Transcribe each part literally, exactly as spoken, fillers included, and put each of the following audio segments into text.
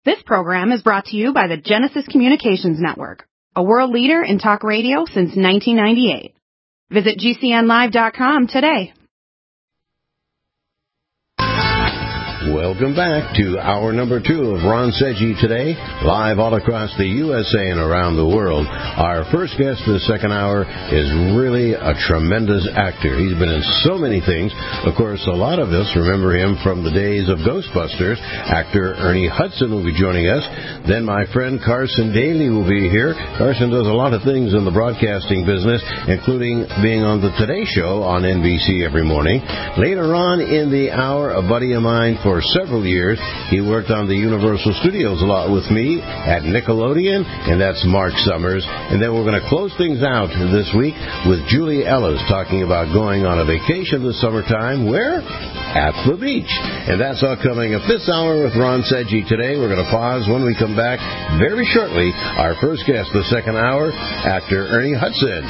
This program is brought to you by the Genesis Communications Network, a world leader in talk radio since nineteen ninety-eight. Visit G C N live dot com today. Welcome back to hour number two of Ron Seggi Today, live all across the U S A and around the world. Our first guest in the second hour is really a tremendous actor. He's been in so many things. Of course, a lot of us remember him from the days of Ghostbusters. Actor Ernie Hudson will be joining us. Then my friend Carson Daly will be here. Carson does a lot of things in the broadcasting business, including being on the Today Show on N B C every morning. Later on in the hour, a buddy of mine for For several years, he worked on the Universal Studios a lot with me at Nickelodeon, and that's Mark Summers. And then we're going to close things out this week with Julie Ellis talking about going on a vacation this summertime. Where? At the beach. And that's all coming up this hour with Ron Seggi Today. We're going to pause. When we come back very shortly, our first guest the second hour, actor Ernie Hudson.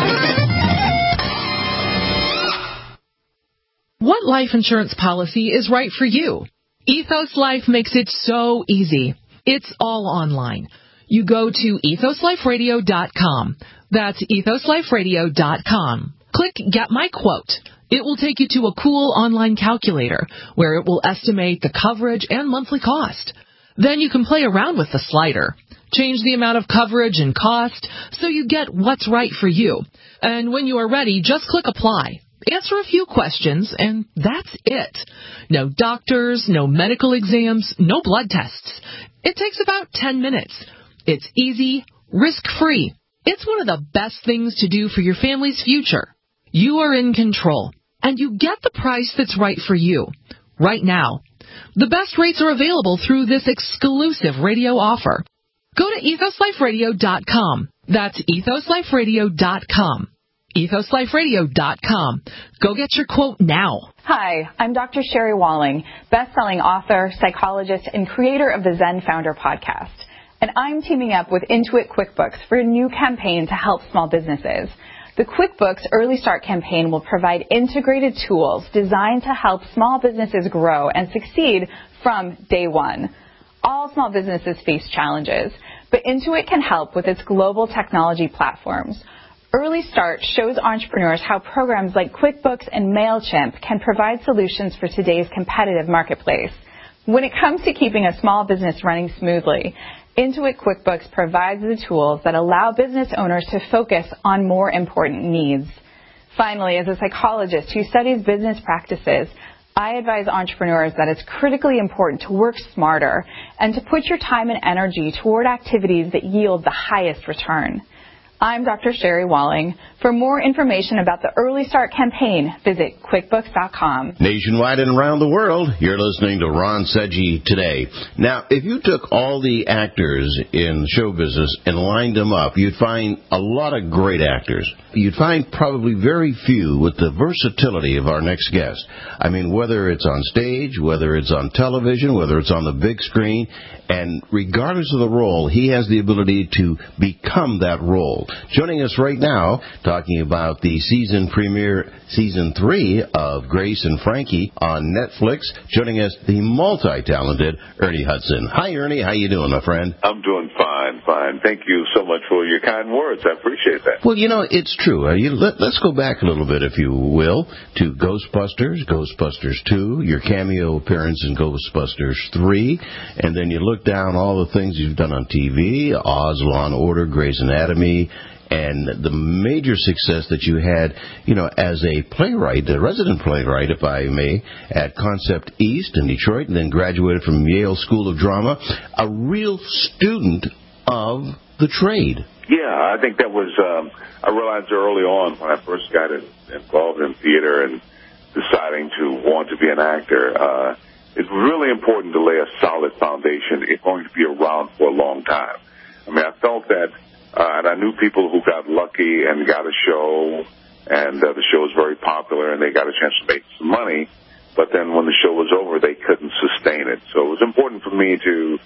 What life insurance policy is right for you? Ethos Life makes it so easy. It's all online. You go to ethos life radio dot com. That's ethos life radio dot com. Click Get My Quote. It will take you to a cool online calculator where it will estimate the coverage and monthly cost. Then you can play around with the slider. Change the amount of coverage and cost so you get what's right for you. And when you are ready, just click Apply. Answer a few questions, and that's it. No doctors, no medical exams, no blood tests. It takes about ten minutes. It's easy, risk-free. It's one of the best things to do for your family's future. You are in control, and you get the price that's right for you, right now. The best rates are available through this exclusive radio offer. Go to ethos life radio dot com. That's ethos life radio dot com. ethos life radio dot com. Go get your quote now. Hi, I'm Doctor Sherry Walling, best-selling author, psychologist, and creator of the Zen Founder podcast. And I'm teaming up with Intuit QuickBooks for a new campaign to help small businesses. The QuickBooks Early Start campaign will provide integrated tools designed to help small businesses grow and succeed from day one. All small businesses face challenges, but Intuit can help with its global technology platforms. Early Start shows entrepreneurs how programs like QuickBooks and MailChimp can provide solutions for today's competitive marketplace. When it comes to keeping a small business running smoothly, Intuit QuickBooks provides the tools that allow business owners to focus on more important needs. Finally, as a psychologist who studies business practices, I advise entrepreneurs that it's critically important to work smarter and to put your time and energy toward activities that yield the highest return. I'm Doctor Sherry Walling. For more information about the Early Start campaign, visit quickbooks dot com. Nationwide and around the world, you're listening to Ron Seggi Today. Now, if you took all the actors in show business and lined them up, you'd find a lot of great actors. You'd find probably very few with the versatility of our next guest. I mean, whether it's on stage, whether it's on television, whether it's on the big screen, and regardless of the role, he has the ability to become that role. Joining us right now, talking about the season premiere, season three of Grace and Frankie on Netflix. Joining us, the multi-talented Ernie Hudson. Hi, Ernie. How you doing, my friend? I'm doing fine, fine. Thank you so much for your kind words. I appreciate that. Well, you know, it's true. Uh, you, let, let's go back a little bit, if you will, to Ghostbusters, Ghostbusters two, your cameo appearance in Ghostbusters three, and then you look down all the things you've done on T V, Oz, Law and Order, Grey's Anatomy, and the major success that you had, you know, as a playwright, a resident playwright, if I may, at Concept East in Detroit, and then graduated from Yale School of Drama, a real student of the trade. Yeah, I think that was, um, I realized early on when I first got in, involved in theater and deciding to want to be an actor, uh, it's really important to lay a solid foundation. It's going to be around for a long time. I mean, I felt that, uh, and I knew people who got lucky and got a show, and uh, the show was very popular, and they got a chance to make some money, but then when the show was over, they couldn't sustain it. So it was important for me to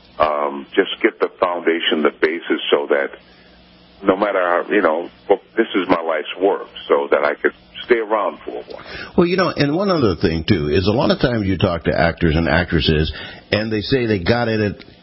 um, just get the foundation, the basis, so that no matter how, you know, well, this is my life's work, so that I could stay around for a while. Well, you know, and one other thing, too, is a lot of times you talk to actors and actresses, and they say they got in it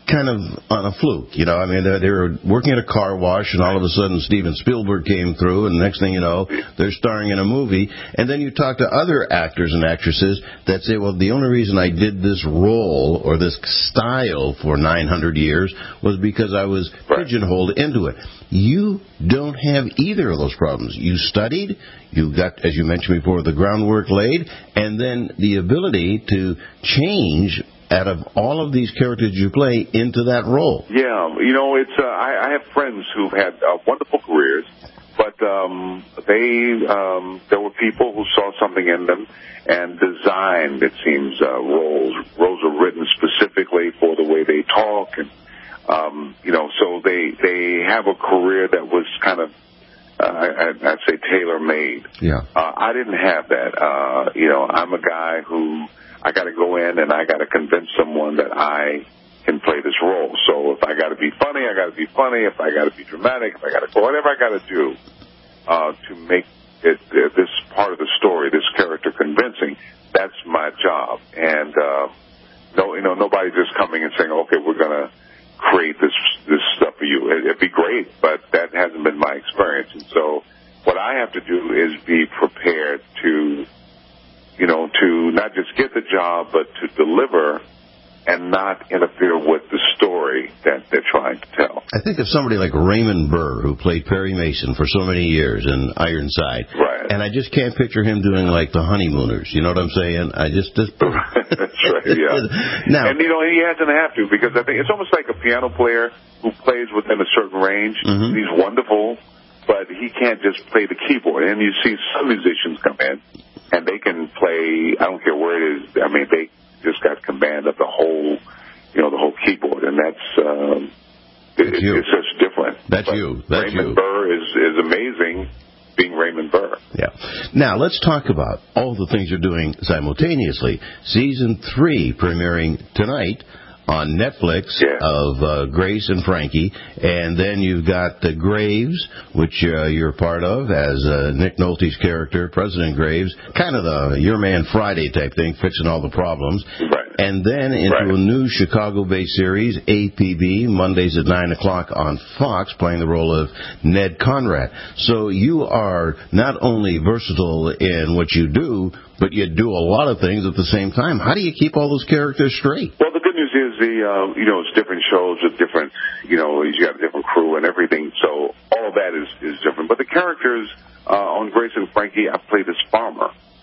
kind of on a fluke, you know. I mean, they, they were working at a car wash, and all of a sudden Steven Spielberg came through, and the next thing you know, they're starring in a movie. And then you talk to other actors and actresses that say, well, the only reason I did this role or this style for nine hundred years was because I was pigeonholed into it. You don't have either of those problems. You studied, you got, as you mentioned before, the groundwork laid, and then the ability to change out of all of these characters you play into that role. Yeah, you know, it's uh, I, I have friends who've had uh, wonderful careers, but um, they um, there were people who saw something in them and designed, it seems, uh, roles. Roles are written specifically for the way they talk, and um, you know, so they they have a career that was kind of uh, I, I'd say tailor-made. Yeah, uh, I didn't have that. Uh, you know, I'm a guy who I got to go in and I got to convince someone that I can play this role. So if I got to be funny, I got to be funny. If I got to be dramatic, if I got to go, whatever I got to do uh, to make it, uh, this part of the story, this character convincing, that's my job. And uh, no, you know, nobody just coming and saying, okay, we're going to create this this stuff for you. It, it'd be great, but that hasn't been my experience. And so what I have to do is be prepared to, you know, to not just get the job, but to deliver and not interfere with the story that they're trying to tell. I think of somebody like Raymond Burr, who played Perry Mason for so many years in Ironside. Right. And I just can't picture him doing like the Honeymooners. You know what I'm saying? I just... just That's right, yeah. Now, and, you know, he hasn't have to, because I think it's almost like a piano player who plays within a certain range. Mm-hmm. He's wonderful, but he can't just play the keyboard. And you see some musicians come in, and they can play, I don't care where it is, I mean, they just got command of the whole, you know, the whole keyboard, and that's, um, it, that's it's just different. That's but you. That's Raymond you. Burr is, is amazing, being Raymond Burr. Yeah. Now, let's talk about all the things you're doing simultaneously. Season three premiering tonight on Netflix yeah. of uh, Grace and Frankie, and then you've got the Graves, which uh, you're part of as uh, Nick Nolte's character, President Graves, kind of the Your Man Friday type thing, fixing all the problems. Right. And then into right. a new Chicago-based series, A P B, Mondays at nine o'clock on Fox, playing the role of Ned Conrad. So you are not only versatile in what you do, but you do a lot of things at the same time. How do you keep all those characters straight? Well, the good news is the uh, you know, it's different shows with different, you know, you got a different crew and everything, so all of that is, is different. But the characters uh, on Grace and Frankie, I play this farmer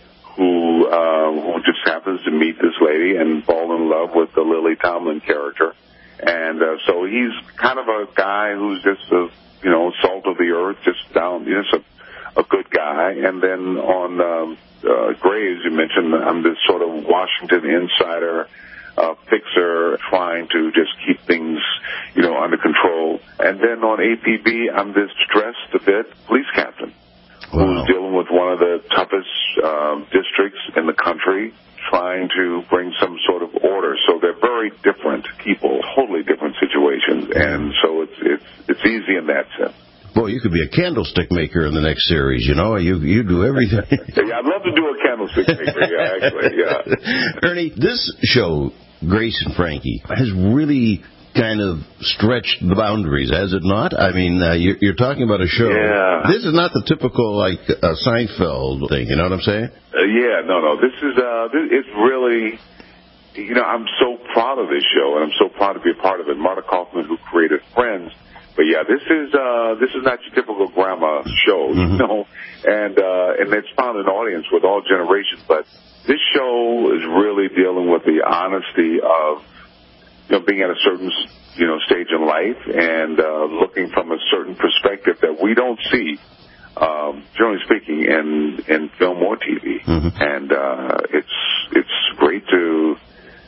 who uh, who just happens to meet this lady and fall in love with the Lily Tomlin character. And uh, so he's kind of a guy who's just a, you know, salt of the earth, just down, you know, just a, a good guy. And then on um, uh, Graves, you mentioned I'm this sort of Washington insider, uh, fixer, trying to just keep things, you know, under control. And then on A P B, I'm this stressed a bit police captain. Wow. Who's dealing with one of the toughest um, districts in the country, trying to bring some sort of order. So they're very different people, totally different situations, and so it's it's it's easy in that sense. Boy, you could be a candlestick maker in the next series, you know? You you do everything. Yeah, I'd love to do a candlestick maker, yeah, actually, yeah. Ernie, this show, Grace and Frankie, has really kind of stretched the boundaries, has it not? I mean, uh, you're, you're talking about a show. Yeah. This is not the typical, like, uh, Seinfeld thing, you know what I'm saying? Uh, yeah, no, no. This is, uh, this, it's really, you know, I'm so proud of this show, and I'm so proud to be a part of it. Marta Kaufman, who created Friends. But yeah, this is, uh, this is not your typical grandma show, mm-hmm. you know, and, uh, and it's found an audience with all generations, but this show is really dealing with the honesty of, you know, being at a certain, you know, stage in life and uh, looking from a certain perspective that we don't see, um, generally speaking, in in film or T V. Mm-hmm. And uh, it's it's great to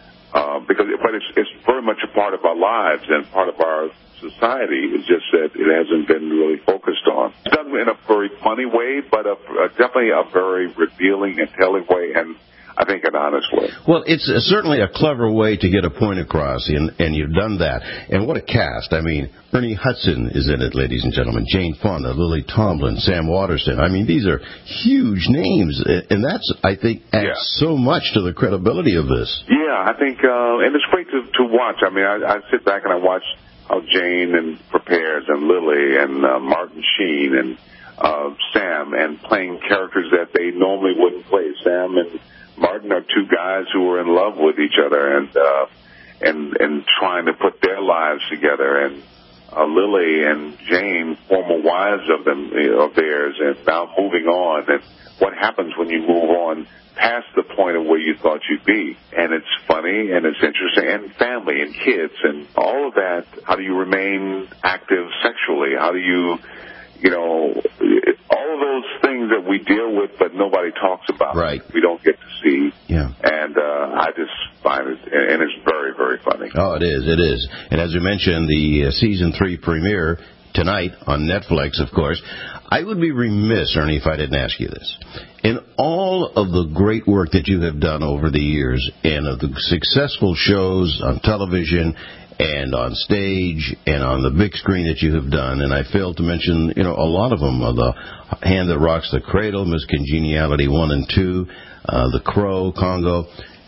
uh, because, but it's it's very much a part of our lives and part of our society. It's just that it hasn't been really focused on. It's done in a very funny way, but a, a, definitely a very revealing and telling way. And I think, an honest way. Well, it's uh, certainly a clever way to get a point across, and, and you've done that. And what a cast. I mean, Ernie Hudson is in it, ladies and gentlemen. Jane Fonda, Lily Tomlin, Sam Waterston. I mean, these are huge names, and that's, I think, adds yeah. so much to the credibility of this. Yeah, I think, uh, and it's great to, to watch. I mean, I, I sit back and I watch how Jane and prepares, and Lily, and uh, Martin Sheen, and uh, Sam, and playing characters that they normally wouldn't play. Sam and Martin are two guys who are in love with each other, and uh, and and trying to put their lives together. And uh, Lily and Jane, former wives of them, you know, of theirs, and now moving on. And what happens when you move on past the point of where you thought you'd be? And it's funny, and it's interesting, and family, and kids, and all of that. How do you remain active sexually? How do you, you know, all of those things that we deal with but nobody talks about. Right. We don't get to see. Yeah. And uh, I just find it, and it's very, very funny. Oh, it is, it is. And as you mentioned, the uh, season three premiere tonight on Netflix, of course. I would be remiss, Ernie, if I didn't ask you this. In all of the great work that you have done over the years, and of the successful shows on television and on stage and on the big screen that you have done, and I failed to mention, you know, a lot of them, uh, The Hand That Rocks the Cradle, Miss Congeniality one and two, uh, The Crow, Congo.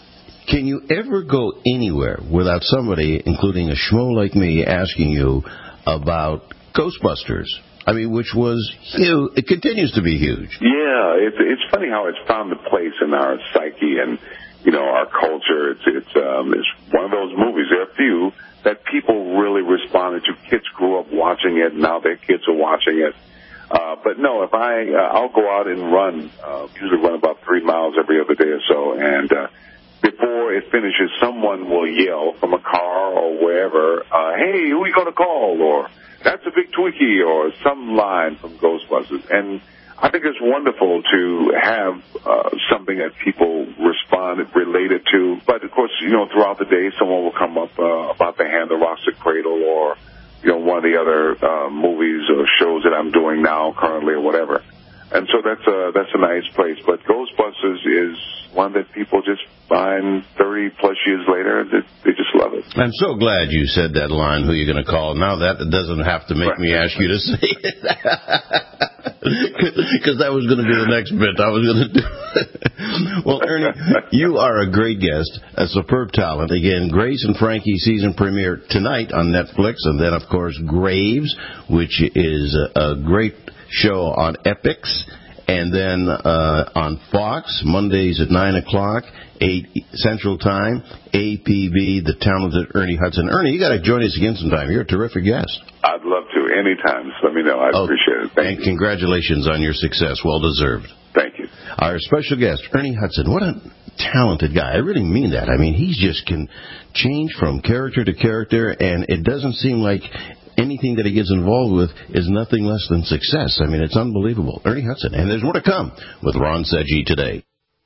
Can you ever go anywhere without somebody, including a schmo like me, asking you about Ghostbusters? I mean, which was huge. It continues to be huge. Yeah, it's it's funny how it's found a place in our psyche and, you know, our culture. It's it's um, it's one of those movies. There are a few that people really responded to. Kids grew up watching it. Now their kids are watching it. Uh, but no, if I uh, I'll go out and run. Uh, usually run about three miles every other day or so, and uh, before it finishes, someone will yell from a car or wherever, uh, "Hey, who are you going to call?" or "That's a big Twinkie," or some line from Ghostbusters. And I think it's wonderful to have uh, something that people respond related to. But, of course, you know, throughout the day, someone will come up uh, about The Hand That Rocks the Cradle, or, you know, one of the other uh, movies or shows that I'm doing now currently or whatever. And so that's a, that's a nice place. But Ghostbusters is one that people just find thirty-plus years later, they, they just love it. I'm so glad you said that line, who you're going to call. Now that doesn't have to make right. me ask you to say it. Because that was going to be the next bit I was going to do. Well, Ernie, you are a great guest, a superb talent. Again, Grace and Frankie season premiere tonight on Netflix. And then, of course, Graves, which is a, a great show on Epix. And then uh, on Fox, Mondays at nine o'clock, eight Central Time, A P B, the talented Ernie Hudson. Ernie, you got to join us again sometime. You're a terrific guest. I'd love to. Anytime. Just let me know. I oh, appreciate it. Thank and you. Congratulations on your success. Well deserved. Thank you. Our special guest, Ernie Hudson. What a talented guy. I really mean that. I mean, he just can change from character to character, and it doesn't seem like anything that he gets involved with is nothing less than success. I mean, it's unbelievable. Ernie Hudson. And there's more to come with Ron Seggi today.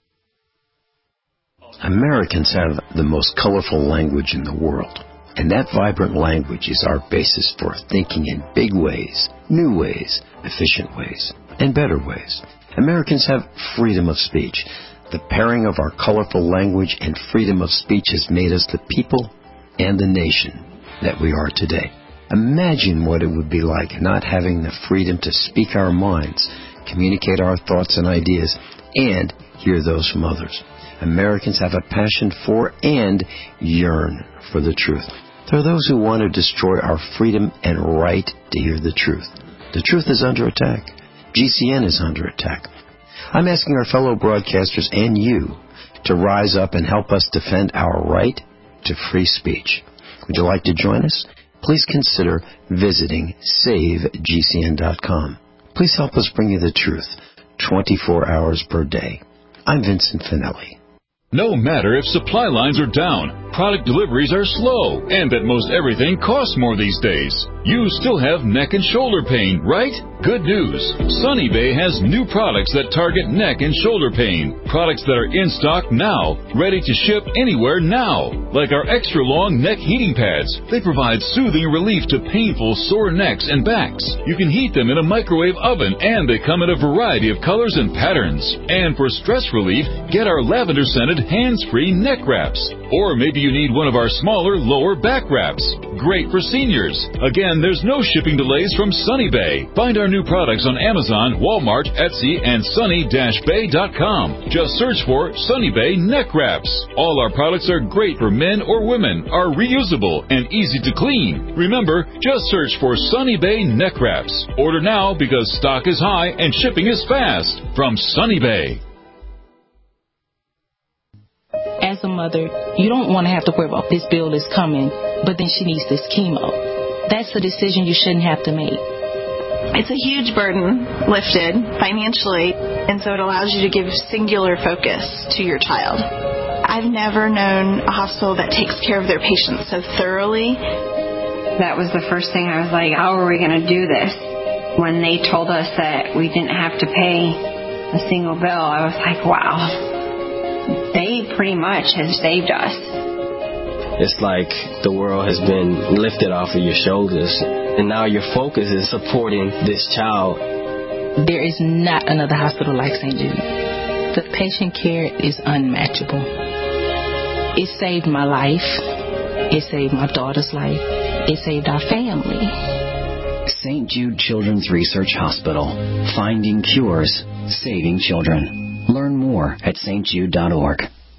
Americans have the most colorful language in the world. And that vibrant language is our basis for thinking in big ways, new ways, efficient ways, and better ways. Americans have freedom of speech. The pairing of our colorful language and freedom of speech has made us the people and the nation that we are today. Imagine what it would be like not having the freedom to speak our minds, communicate our thoughts and ideas, and hear those from others. Americans have a passion for and yearn for the truth. There are those who want to destroy our freedom and right to hear the truth. The truth is under attack. G C N is under attack. I'm asking our fellow broadcasters and you to rise up and help us defend our right to free speech. Would you like to join us? Please consider visiting save G C N dot com. Please help us bring you the truth twenty-four hours per day. I'm Vincent Finelli. No matter if supply lines are down, product deliveries are slow, and that most everything costs more these days, you still have neck and shoulder pain, right? Good news. Sunny Bay has new products that target neck and shoulder pain. Products that are in stock now, ready to ship anywhere now. Like our extra long neck heating pads. They provide soothing relief to painful sore necks and backs. You can heat them in a microwave oven, and they come in a variety of colors and patterns. And for stress relief, get our lavender scented hands-free neck wraps. Or maybe you need one of our smaller lower back wraps. Great for seniors. Again, there's no shipping delays from Sunny Bay. Find our new products on Amazon, Walmart, Etsy, and sunny dash bay dot com. Just search for Sunny Bay Neck Wraps. All our products are great for men or women, are reusable, and easy to clean. Remember, just search for Sunny Bay Neck Wraps. Order now because stock is high and shipping is fast. From Sunny Bay. As a mother, you don't want to have to worry about this bill is coming, but then she needs this chemo. That's a decision you shouldn't have to make. It's a huge burden lifted financially, and so it allows you to give singular focus to your child. I've never known a hospital that takes care of their patients so thoroughly. That was the first thing I was like, how are we going to do this? When they told us that we didn't have to pay a single bill, I was like, wow. They pretty much have saved us. It's like the world has been lifted off of your shoulders, and now your focus is supporting this child. There is not another hospital like Saint Jude. The patient care is unmatchable. It saved my life. It saved my daughter's life. It saved our family. Saint Jude Children's Research Hospital. Finding cures, saving children. Learn more at s t jude dot org.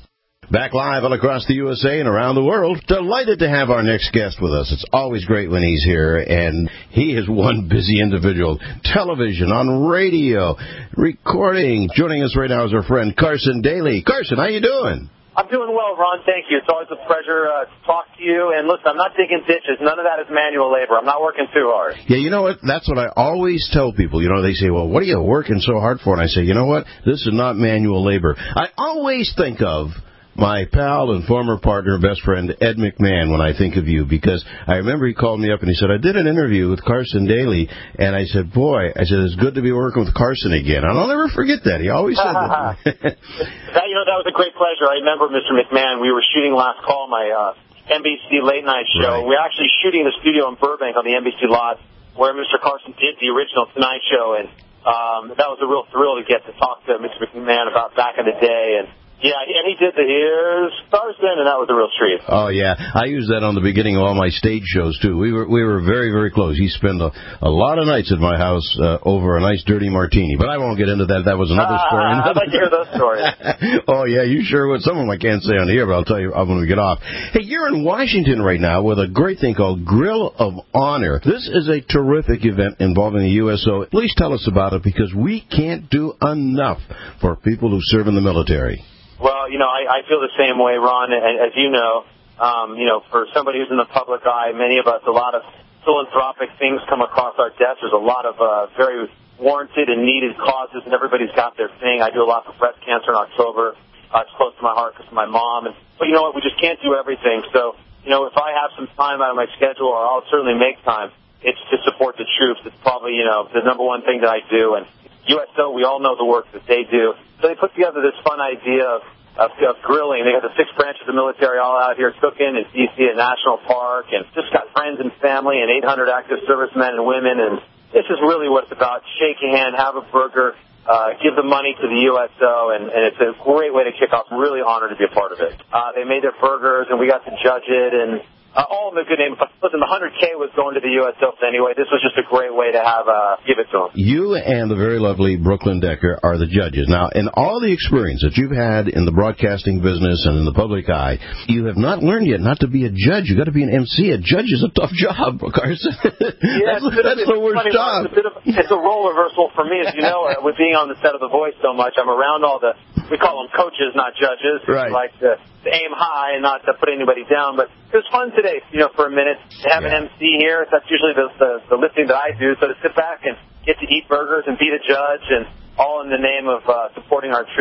Back live all across the U S A and around the world. Delighted to have our next guest with us. It's always great when he's here, and he is one busy individual. Television, on radio, recording. Joining us right now is our friend Carson Daly. Carson, how you doing? I'm doing well, Ron. Thank you. It's always a pleasure uh, to talk to you. And listen, I'm not digging ditches. None of that is manual labor. I'm not working too hard. Yeah, you know what? That's what I always tell people. You know, they say, well, what are you working so hard for? And I say, you know what? This is not manual labor. I always think of my pal and former partner, best friend, Ed McMahon, when I think of you, because I remember he called me up and he said, I did an interview with Carson Daly, and I said, boy, I said, it's good to be working with Carson again. And I'll never forget that. He always said that. that. You know, that was a great pleasure. I remember, Mister McMahon, we were shooting Last Call, my uh, N B C late night show. Right. We were actually shooting the studio in Burbank on the N B C lot where Mister Carson did the original Tonight Show, and um, that was a real thrill to get to talk to Mister McMahon about back in the day. And yeah, and he did the Here's Carson, and that was a real treat. Oh, yeah. I used that on the beginning of all my stage shows, too. We were we were very, very close. He spent a, a lot of nights at my house uh, over a nice dirty martini. But I won't get into that. That was another uh, story. I'd like to hear those stories. Oh, yeah, you sure would. Some of them I can't say on the air, but I'll tell you when we get off. Hey, you're in Washington right now with a great thing called Grill of Honor. This is a terrific event involving the U S O. Please tell us about it, because we can't do enough for people who serve in the military. Well, you know, I, I feel the same way, Ron. As you know, um, you know, for somebody who's in the public eye, many of us, a lot of philanthropic things come across our desks. There's a lot of uh, very warranted and needed causes, and everybody's got their thing. I do a lot for breast cancer in October. Uh, it's close to my heart because of my mom. And, but you know what? We just can't do everything. So, you know, if I have some time out of my schedule, or I'll certainly make time, it's to support the troops. It's probably, you know, the number one thing that I do. And U S O, we all know the work that they do. So they put together this fun idea of, of, of grilling. They got the six branches of the military all out here cooking in D C at National Park, and just got friends and family and eight hundred active servicemen and women. And this is really what it's about. Shake a hand, have a burger, uh, give the money to the U S O, and, and it's a great way to kick off. I'm really honored to be a part of it. Uh, they made their burgers, and we got to judge it, and Uh, all in a good name. Listen, the one hundred K was going to the U S O anyway. This was just a great way to have uh, give it to them. You and the very lovely Brooklyn Decker are the judges. Now, in all the experience that you've had in the broadcasting business and in the public eye, you have not learned yet not to be a judge. You've got to be an M C. A judge is a tough job, Carson. Yeah, that's it's, that's it's the worst funny, job. It's a, bit of, it's a role reversal for me, as you know, uh, with being on the set of The Voice so much. I'm around all the, we call them coaches, not judges. Right. We like to, to aim high and not to put anybody down. But it was fun today, you know, for a minute to have yeah. an M C here. That's usually the, the, the lifting that I do. So to sit back and get to eat burgers and be the judge, and all in the name of uh, supporting our troops.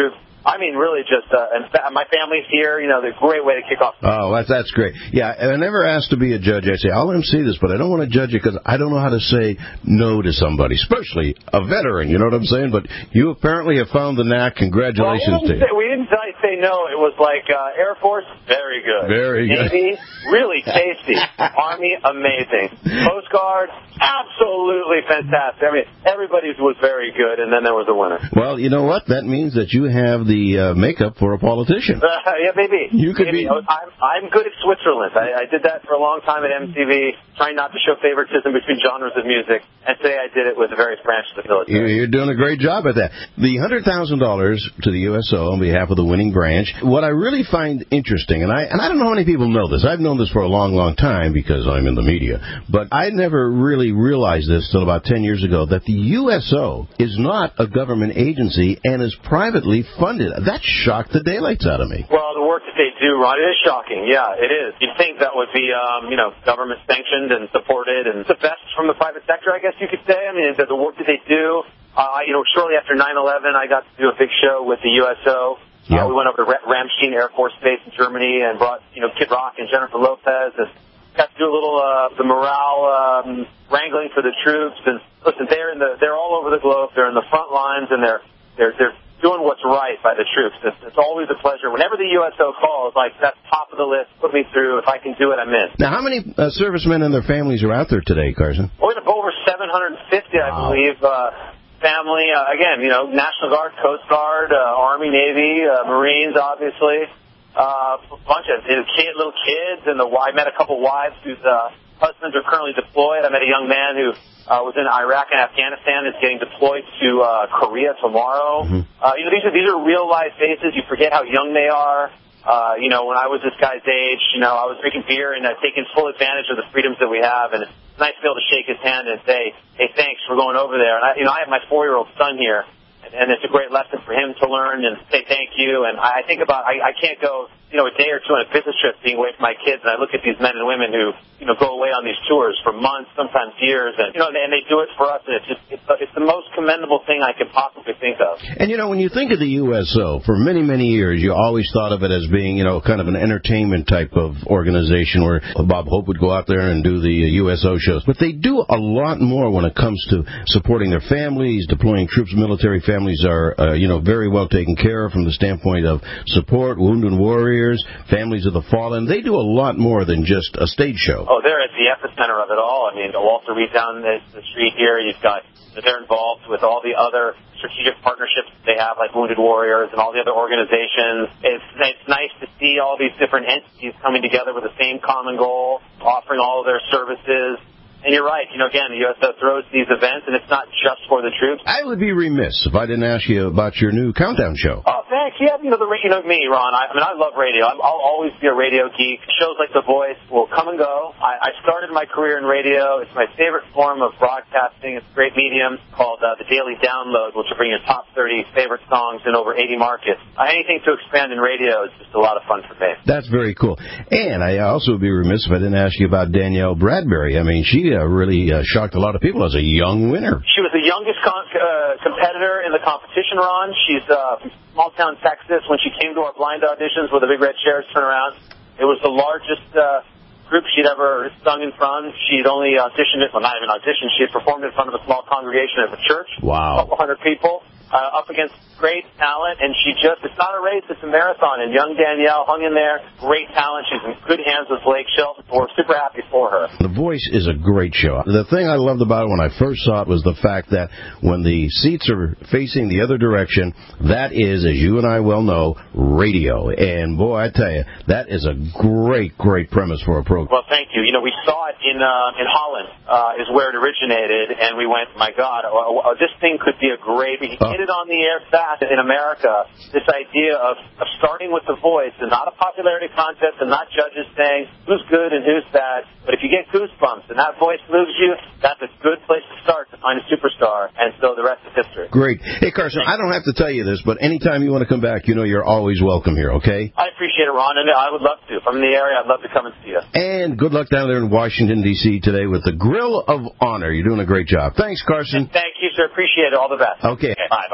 I mean, really just, uh, and fa- my family's here, you know, they're a great way to kick off. Oh, that's, that's great. Yeah, and I never asked to be a judge. I say, I'll let him see this, but I don't want to judge it because I don't know how to say no to somebody, especially a veteran, you know what I'm saying? But you apparently have found the knack. Congratulations well, we to you. Say, we didn't say no. It was like uh, Air Force, very good. Very good. Navy, really tasty. Army, amazing. Coast Guard, absolutely fantastic. I mean, everybody's was very good, and then there was a winner. Well, you know what? That means that you have the uh, makeup for a politician. Uh, yeah, maybe. You could maybe. be. I'm, I'm good at Switzerland. I, I did that for a long time at M T V, trying not to show favoritism between genres of music, and today I did it with the various branches of the military. You're doing a great job at that. The one hundred thousand dollars to the U S O on behalf of the winning branch. What I really find interesting, and I and I don't know how many people know this. I've known this for a long, long time because I'm in the media, but I never really realized this till about ten years ago, that the U S O is not a government agency and is privately funded. That shocked the daylights out of me. Well, the work that they do, Ron, it is shocking. Yeah, it is. You'd think that would be, um, you know, government sanctioned and supported and the best from the private sector, I guess you could say. I mean, the, the work that they do, uh, you know, shortly after nine eleven, I got to do a big show with the U S O. Yep. Uh, we went over to Ramstein Air Force Base in Germany and brought, you know, Kid Rock and Jennifer Lopez and got to do a little uh, the morale um, wrangling for the troops. And listen, they're in the they're all over the globe. They're in the front lines and they're they're they're doing what's right by the troops. It's, it's always a pleasure. Whenever the U S O calls, like that's top of the list. Put me through. If I can do it, I'm in. Now, how many uh, servicemen and their families are out there today, Carson? Well, we have over seven hundred fifty, I wow. believe. Uh, Family, uh, again, you know, National Guard, Coast Guard, uh, Army, Navy, uh, Marines, obviously, uh, a bunch of you know, kid, little kids, and the, I met a couple wives whose uh, husbands are currently deployed. I met a young man who uh, was in Iraq and Afghanistan, is getting deployed to uh, Korea tomorrow. Mm-hmm. Uh, you know, these are these are real life faces. You forget how young they are. Uh, you know, when I was this guy's age, you know, I was drinking beer and uh, taking full advantage of the freedoms that we have, and it's nice to be able to shake his hand and say, hey, thanks for going over there. And, I, you know, I have my four-year-old son here, and, and it's a great lesson for him to learn and say thank you. And I, I think about, I, I can't go, you know, a day or two on a business trip being away from my kids, and I look at these men and women who, you know, go away on these tours for months, sometimes years, and, you know, and they do it for us, and it's just, it's, it's the most commendable thing I could possibly think of. And, you know, when you think of the U S O, for many, many years, you always thought of it as being, you know, kind of an entertainment type of organization where Bob Hope would go out there and do the U S O shows. But they do a lot more when it comes to supporting their families, deploying troops. Military families are, uh, you know, very well taken care of from the standpoint of support, wounded warriors, families of the fallen. They do a lot more than just a stage show. Oh, they're at the epicenter of it all. I mean, Walter Reed down the, the street here, you've got, they're involved with all the other strategic partnerships they have, like Wounded Warriors and all the other organizations. It's, it's nice to see all these different entities coming together with the same common goal, offering all of their services. And you're right. You know, again, the U S O throws these events, and it's not just for the troops. I would be remiss if I didn't ask you about your new countdown show. Oh, thanks. Yeah, you know, the you know me, Ron. I, I mean, I love radio. I'm, I'll always be a radio geek. Shows like The Voice will come and go. I, I started my career in radio. It's my favorite form of broadcasting. It's a great medium called uh, the Daily Download, which will bring you top thirty favorite songs in over eighty markets. Uh, anything to expand in radio is just a lot of fun for me. That's very cool. And I also would be remiss if I didn't ask you about Danielle Bradbury. I mean, she uh, really uh, shocked a lot of people as a young winner. She was the youngest con- uh, competitor in the competition, Ron. She's uh, from small town Texas. When she came to our blind auditions where the Big Red Chairs turn around, it was the largest uh, group she'd ever sung in front. She'd only auditioned, well, not even auditioned, she had performed in front of a small congregation of a church. Wow. A couple hundred people. Uh, up against great talent, and she just, it's not a race, it's a marathon, and young Danielle hung in there, great talent, she's in good hands with Blake Shelton, we're super happy for her. The Voice is a great show. The thing I loved about it when I first saw it was the fact that when the seats are facing the other direction, that is, as you and I well know, radio, and boy, I tell you, that is a great, great premise for a program. Well, thank you. You know, we saw it in uh, in Holland, uh, is where it originated, and we went, my God, uh, uh, this thing could be a great, we can get it on the air fast in America, this idea of, of starting with The Voice, and not a popularity contest, and not judges saying who's good and who's bad, but if you get goosebumps and that voice moves you, that's a good place to start to find a superstar, and so the rest is history. Great. Hey, Carson, I don't have to tell you this, but anytime you want to come back, you know you're always welcome here, okay? I appreciate it, Ron, and I would love to. If I'm in the area, I'd love to come and see you. And good luck down there in Washington, D C today with the Grill of Honor. You're doing a great job. Thanks, Carson. And thank you, sir. Appreciate it. All the best. Okay. Okay. Bye.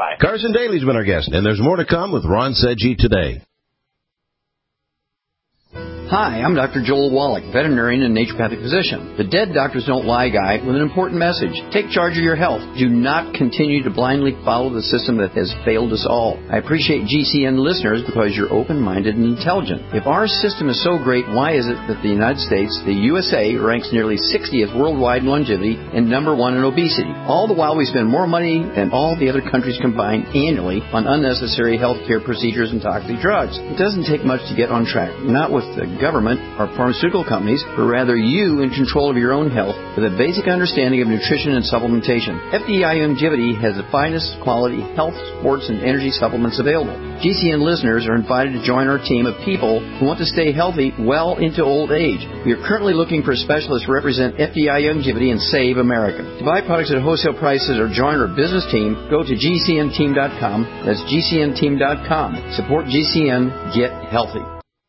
Bye-bye. Carson Daly's been our guest, and there's more to come with Ron Seggi today. Hi, I'm Doctor Joel Wallach, veterinarian and naturopathic physician. The Dead Doctors Don't Lie guy with an important message. Take charge of your health. Do not continue to blindly follow the system that has failed us all. I appreciate G C N listeners because you're open-minded and intelligent. If our system is so great, why is it that the United States, the U S A, ranks nearly sixtieth worldwide in longevity and number one in obesity? All the while we spend more money than all the other countries combined annually on unnecessary healthcare procedures and toxic drugs. It doesn't take much to get on track. Not with the government or pharmaceutical companies, but rather you in control of your own health with a basic understanding of nutrition and supplementation. F D I Longevity has the finest quality health, sports, and energy supplements available. G C N listeners are invited to join our team of people who want to stay healthy well into old age. We are currently looking for specialists to represent F D I Longevity and Save America. To buy products at wholesale prices or join our business team, go to G C N team dot com. That's G C N team dot com. Support G C N. Get healthy.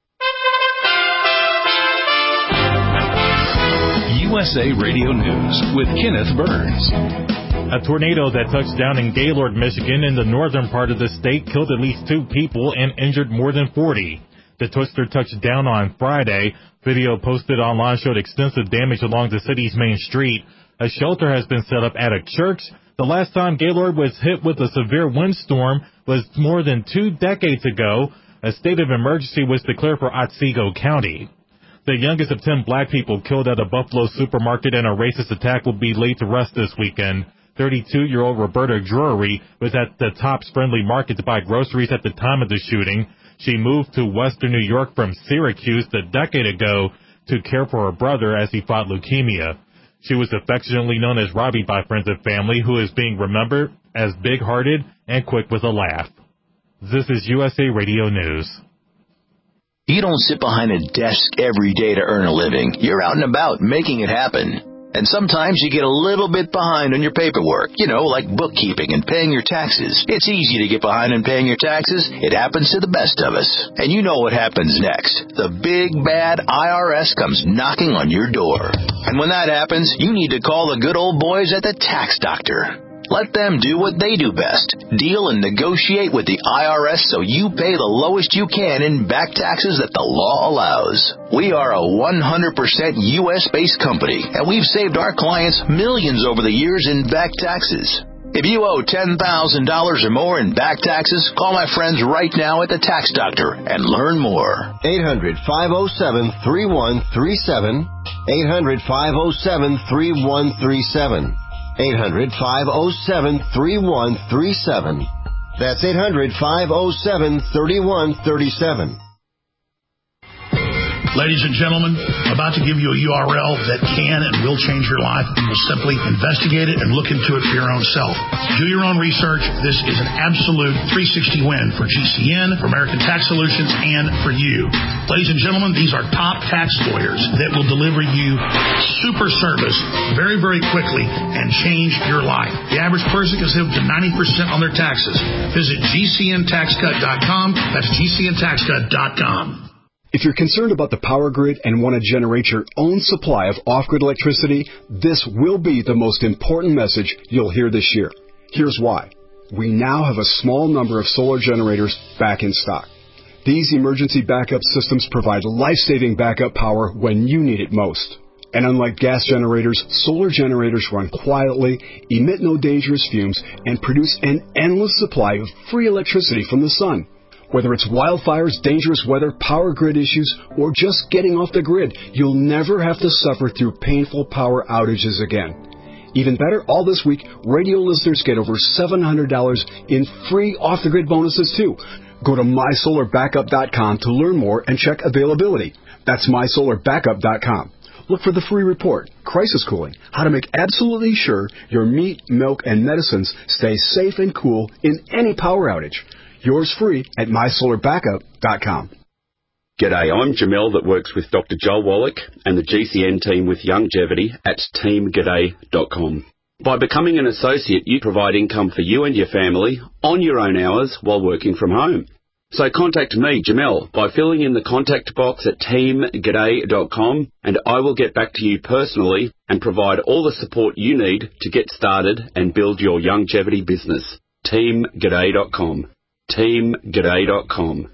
U S A Radio News with Kenneth Burns. A tornado that touched down in Gaylord, Michigan in the northern part of the state killed at least two people and injured more than forty. The twister touched down on Friday. Video posted online showed extensive damage along the city's main street. A shelter has been set up at a church. The last time Gaylord was hit with a severe windstorm was more than two decades ago. A state of emergency was declared for Otsego County. The youngest of ten black people killed at a Buffalo supermarket in a racist attack will be laid to rest this weekend. thirty-two-year-old Roberta Drury was at the Tops Friendly Market to buy groceries at the time of the shooting. She moved to western New York from Syracuse a decade ago to care for her brother as he fought leukemia. She was affectionately known as Robbie by friends and family, who is being remembered as big-hearted and quick with a laugh. This is U S A Radio News. You don't sit behind a desk every day to earn a living. You're out and about making it happen. And sometimes you get a little bit behind on your paperwork, you know, like bookkeeping and paying your taxes. It's easy to get behind on paying your taxes. It happens to the best of us. And you know what happens next. The big, bad I R S comes knocking on your door. And when that happens, you need to call the good old boys at the Tax Doctor. Let them do what they do best. Deal and negotiate with the I R S so you pay the lowest you can in back taxes that the law allows. We are a one hundred percent U S-based company, and we've saved our clients millions over the years in back taxes. If you owe ten thousand dollars or more in back taxes, call my friends right now at the Tax Doctor and learn more. eight hundred, five oh seven, three one three seven. eight hundred, five oh seven, three one three seven. eight hundred, five oh seven, three one three seven. That's eight hundred, five oh seven, three one three seven. Ladies and gentlemen, I'm about to give you a U R L that can and will change your life. You will simply investigate it and look into it for your own self. Do your own research. This is an absolute three sixty win for G C N, for American Tax Solutions, and for you. Ladies and gentlemen, these are top tax lawyers that will deliver you super service very, very quickly and change your life. The average person can save up to ninety percent on their taxes. Visit G C N tax cut dot com. That's G C N tax cut dot com. If you're concerned about the power grid and want to generate your own supply of off-grid electricity, this will be the most important message you'll hear this year. Here's why. We now have a small number of solar generators back in stock. These emergency backup systems provide life-saving backup power when you need it most. And unlike gas generators, solar generators run quietly, emit no dangerous fumes, and produce an endless supply of free electricity from the sun. Whether it's wildfires, dangerous weather, power grid issues, or just getting off the grid, you'll never have to suffer through painful power outages again. Even better, all this week, radio listeners get over seven hundred dollars in free off-the-grid bonuses, too. Go to my solar backup dot com to learn more and check availability. That's my solar backup dot com. Look for the free report, Crisis Cooling, how to make absolutely sure your meat, milk, and medicines stay safe and cool in any power outage. Yours free at my solar backup dot com. G'day, I'm Jamel that works with Doctor Joel Wallach and the G C N team with Longevity at team g'day dot com. By becoming an associate, you provide income for you and your family on your own hours while working from home. So contact me, Jamel, by filling in the contact box at team g'day dot com, and I will get back to you personally and provide all the support you need to get started and build your longevity business. team g'day dot com. team g'day dot com.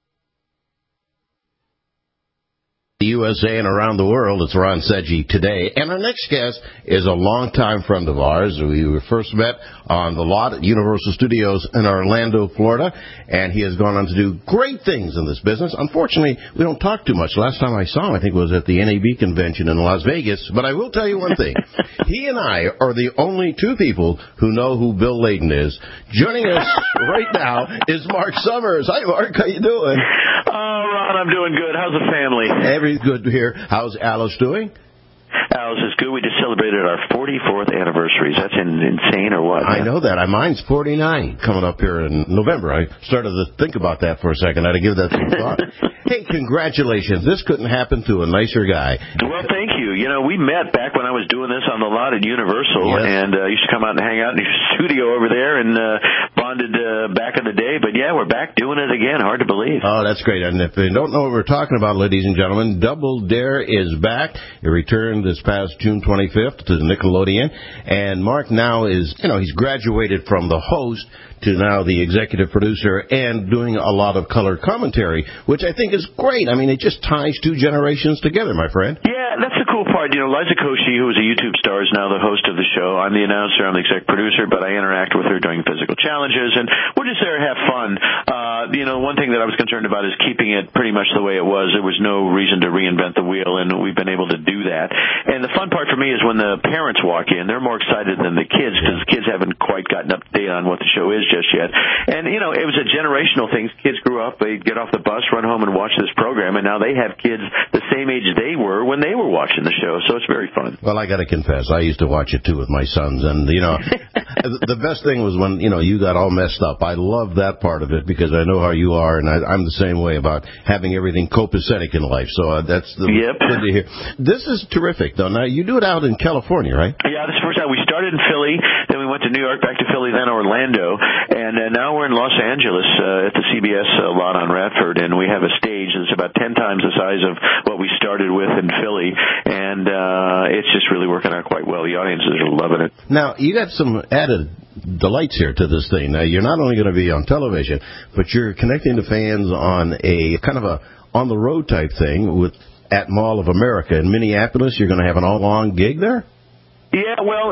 The U S A and around the world, it's Ron Seggi today. And our next guest is a longtime friend of ours. We were first met on the lot at Universal Studios in Orlando, Florida, and he has gone on to do great things in this business. Unfortunately, we don't talk too much. Last time I saw him, I think it was at the N A B convention in Las Vegas. But I will tell you one thing. He and I are the only two people who know who Bill Layden is. Joining us right now is Mark Summers. Hi, Mark. How you doing? Oh, Ron, I'm doing good. How's the family? Every good to hear. How's Alice doing? Alice is good. We just celebrated our forty-fourth anniversary. Is that insane or what? I know that. Mine's forty-nine coming up here in November. I started to think about that for a second. I had to give that some thought. Hey, congratulations. This couldn't happen to a nicer guy. Well, thank you. You know, we met back when I was doing this on the lot at Universal, yes. and uh, used to come out and hang out in your studio over there and uh, bonded uh, back in the day. But, yeah, we're back doing it again. Hard to believe. Oh, that's great. And if you don't know what we're talking about, ladies and gentlemen, Double Dare is back. It returned this past June twenty-fifth to the Nickelodeon. And Mark now is, you know, he's graduated from the host to now the executive producer and doing a lot of color commentary, which I think is great. I mean, it just ties two generations together, my friend. Yeah, that's the cool part. You know, Liza Koshy, who is a YouTube star, is now the host of the show. I'm the announcer, I'm the exec producer, but I interact with her during physical challenges, and we're just there to have fun. Uh, you know, one thing that I was concerned about is keeping it pretty much the way it was. There was no reason to reinvent the wheel, and we've been able to do that. And the fun part for me is when the parents walk in, they're more excited than the kids, because the kids haven't quite gotten up to date on what the show is just yet. And, you know, it was a generational thing. Kids grew up, they'd get off the bus, run home, and watch this program, and now they have kids the same age they were when they were watching the show, so it's very fun. Well, I got to confess, I used to watch it, too, with my sons, and, you know, the best thing was when, you know, you got all messed up. I love that part of it, because I know how you are, and I, I'm the same way about having everything copacetic in life, so uh, that's the, yep. good to hear. This is terrific, though. Now, you do it out in California, right? Yeah, this is the first time. We started in Philly, then we went to New York, back to Philly, then Orlando, and uh, now we're in Los Angeles uh, at the C B S uh, lot on Radford, and we have a stage that's about ten times the size of what we started with in Philly, and uh, it's just really working out quite well. The audiences are loving it. Now, you got some added delights here to this thing. Now, you're not only going to be on television, but you're connecting to fans on a kind of a on-the-road type thing with at Mall of America in Minneapolis. You're going to have an all-along gig there? Yeah, well,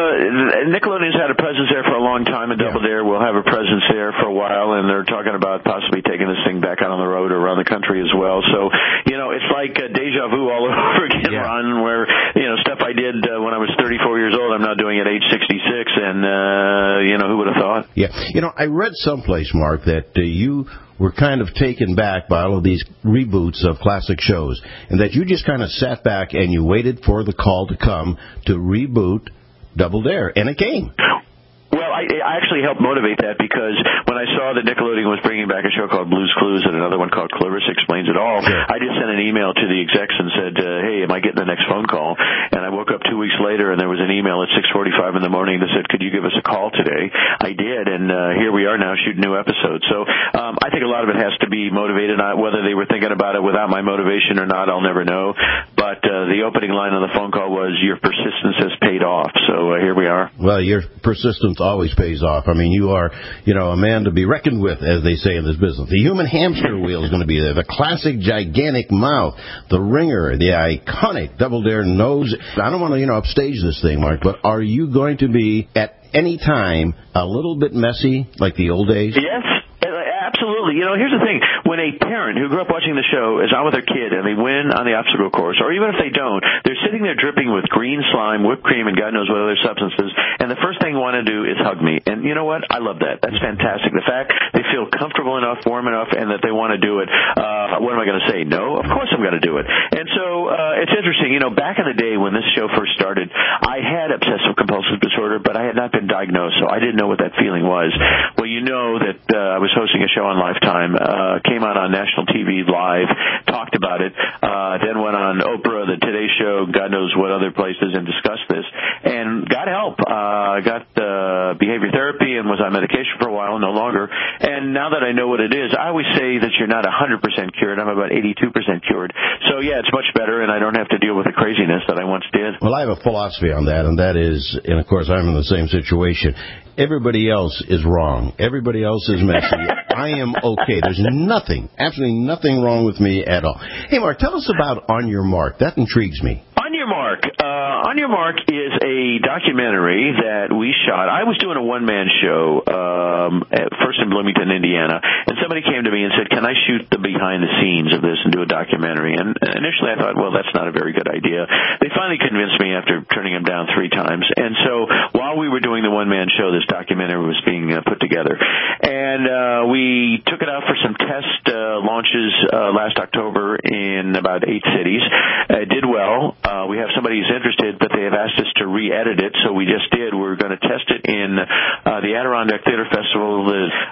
uh, Nickelodeon's had a presence there for a long time, and Double Dare will have a presence there for a while, and they're talking about possibly taking this thing back out on the road or around the country as well. So, you know, it's like uh, deja vu all over again, yeah. Ron, where, you know, stuff I did uh, when I was thirty-four years old, I'm now doing at age sixty-six, and, uh, you know, who would have thought? Yeah. You know, I read someplace, Mark, that uh, you were kind of taken back by all of these reboots of classic shows, and that you just kind of sat back and you waited for the call to come to reboot Double Dare, and it came. Well, I, I actually helped motivate that because when I saw that Nickelodeon was bringing back a show called Blue's Clues and another one called Clarissa Explains It All, sure. I just sent an email to the execs and said, uh, hey, am I getting the next phone call? And I woke up two weeks later and there was an email at six forty-five in the morning that said, could you give us a call today? I did, and uh, here we are now shooting new episodes. So um, I think a lot of it has to be motivated. Whether they were thinking about it without my motivation or not, I'll never know. But uh, the opening line on the phone call was, your persistence has paid off. So uh, here we are. Well, your persistence always pays off. I mean, you are, you know, a man to be reckoned with, as they say in this business. The human hamster wheel is going to be there. The classic gigantic mouth, the ringer, the iconic Double Dare nose. I don't want to, you know, upstage this thing, Mark, but are you going to be at any time a little bit messy like the old days? Yes. Absolutely. You know, here's the thing. When a parent who grew up watching the show is out with their kid and they win on the obstacle course, or even if they don't, they're sitting there dripping with green slime, whipped cream, and God knows what other substances, and the first thing they want to do is hug me. And you know what? I love that. That's fantastic. The fact they feel comfortable enough, warm enough, and that they want to do it. Uh, what am I going to say? No? Of course I'm going to do it. And so uh, it's interesting. You know, back in the day when this show first started, I had obsessive-compulsive disorder, but I had not been diagnosed, so I didn't know what that feeling was. Well, you know that uh, I was hosting a show on Lifetime, uh, came out on national T V live, talked about it, uh, then went on Oprah, the Today Show, God knows what other places, and discussed this, and got help. Uh, got uh, behavior therapy and was on medication for a while, well, no longer. And now that I know what it is, I always say that you're not one hundred percent cured. I'm about eighty-two percent cured. So, yeah, it's much better, and I don't have to deal with the craziness that I once did. Well, I have a philosophy on that, and that is, and of course I'm in the same situation, everybody else is wrong. Everybody else is messy. I am okay. There's nothing, absolutely nothing wrong with me at all. Hey, Mark, tell us about On Your Mark. That intrigues me. On Your Mark. Uh, On Your Mark is a documentary that we shot. I was doing a one-man show um, at first in Bloomington, Indiana, and somebody came to me and said, can I shoot the behind-the-scenes of this and do a documentary? And initially I thought, well, that's not a very good idea. They finally convinced me after turning them down three times. And so while we were doing the one-man show, this documentary was being uh, put together. And uh, we took it out for some test uh, launches uh, last October in about eight cities. Uh, it did well. Uh, we have somebody who's interested, but they have asked us to re-edit it, so we just did. We're going to test it in uh, the Adirondack Theater Festival,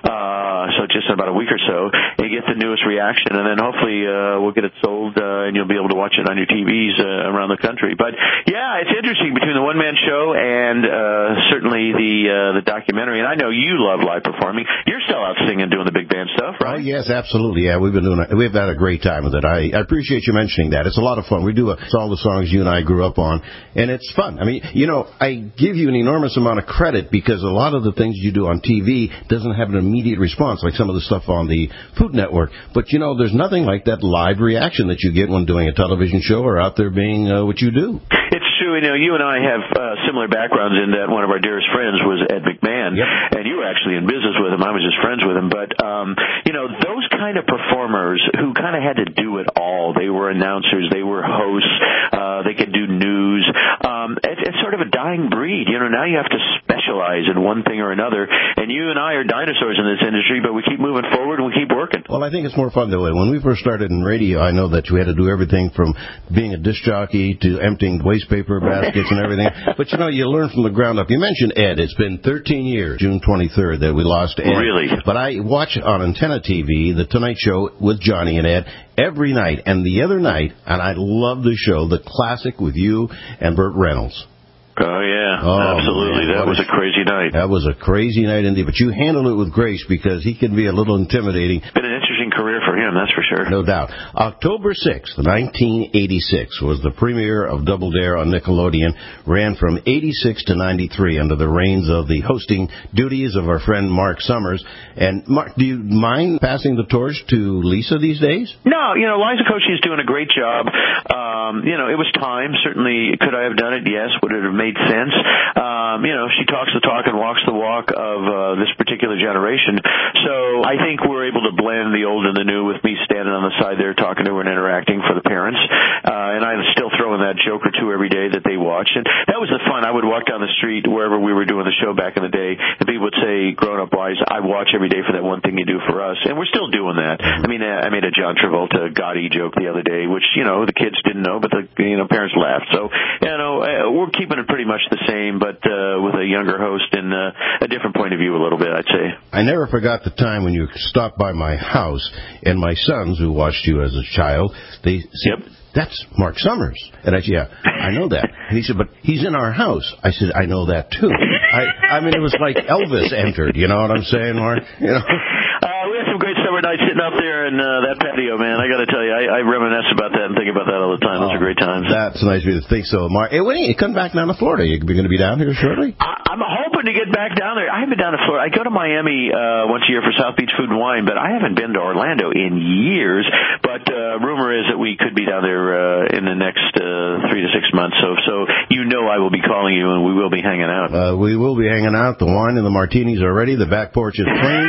uh, so just in about a week or so, and get the newest reaction, and then hopefully uh, we'll get it sold, uh, and you'll be able to watch it on your T Vs uh, around the country. But, yeah, it's interesting between the one-man show and uh, certainly the uh, the documentary, and I know you love live performing. You're still out singing, doing the big band stuff, right? Oh, yes, absolutely. Yeah, we've been doing it. We've had a great time with it. I, I appreciate you mentioning that. It's a lot of fun. We do a, all the songs you and I grew up on, and it's fun. I mean, you know, I give you an enormous amount of credit because a lot of the things you do on T V doesn't have an immediate response, like some of the stuff on the Food Network. But, you know, there's nothing like that live reaction that you get when doing a television show or out there being uh, what you do. It's true. You know, you and I have uh, similar backgrounds in that one of our dearest friends was Ed McMahon, yep. and you were actually in business with him. I was just friends with him. But, um, you know, those kind of performers who kind of had to do it all, they were announcers, they were hosts, uh, they could do news. Um, it, it's sort of a dying breed. You know, now you have to specialize in one thing or another, and you and I are dinosaurs in this industry, but we keep moving forward and we keep working. Well, I think it's more fun that way. When we first started in radio, I know that we had to do everything from being a disc jockey to emptying waste paper baskets and everything. But, you know, you learn from the ground up. You mentioned Ed. It's been thirteen years, June twenty-third, that we lost Ed. Really? But I watch on Antenna T V, The Tonight Show with Johnny and Ed, every night. And the other night, and I love the show, The Classic with you and Burt Reynolds. Oh, yeah, oh, absolutely. Man. That what was a crazy night. That was a crazy night indeed. But you handled it with grace because he can be a little intimidating. Been an interesting career for him, that's for sure. No doubt. October sixth, nineteen eighty-six was the premiere of Double Dare on Nickelodeon. Ran from eighty-six to ninety-three under the reins of the hosting duties of our friend Mark Summers. And, Mark, do you mind passing the torch to Lisa these days? No, you know, Liza Koshy is doing a great job. Um, you know, it was time. Certainly, could I have done it? Yes. Would it have made sense? Um, you know, she talks the talk and walks the walk of uh, this particular generation. So I think we're able to blend the old and the new with me standing on the side there talking to her and interacting for the parents. Uh, and I still throw in that joke or two every day that they watch. And that was the fun. I would walk down the street wherever we were doing the show back in the day, and people would say, grown-up-wise, I watch every day for that one thing you do for us. And we're still doing that. I mean, I made a John Travolta Gotti joke the other day, which, you know, the kids didn't know, but the you know parents laughed. So, you know, we're keeping it pretty much the same, but uh, with a younger host and uh, a different point of view a little bit, I'd say. I never forgot the time when you stopped by my house, and my sons, who watched you as a child, they said, yep. That's Mark Summers. And I said, yeah, I know that. And he said, but he's in our house. I said, I know that, too. I, I mean, it was like Elvis entered. You know what I'm saying, Mark? You know? Uh, we had some great summer nights sitting out there in uh, that patio, man. I got to tell you, I, I reminisce about that and think about that all the time. Those oh, are great times. That's nice of you to think so, Mark. Hey, when are you coming back down to Florida? You're going to be down here shortly? I, I'm hoping to get back down there. I haven't been down to Florida. I go to Miami uh, once a year for South Beach Food and Wine, but I haven't been to Orlando in years. But uh, rumor is that we could be down there uh, in the next uh, three to six months. So, so you know I will be calling you, and we will be hanging out. Uh, we will be hanging out. The wine and the martinis are ready. The back porch is clean.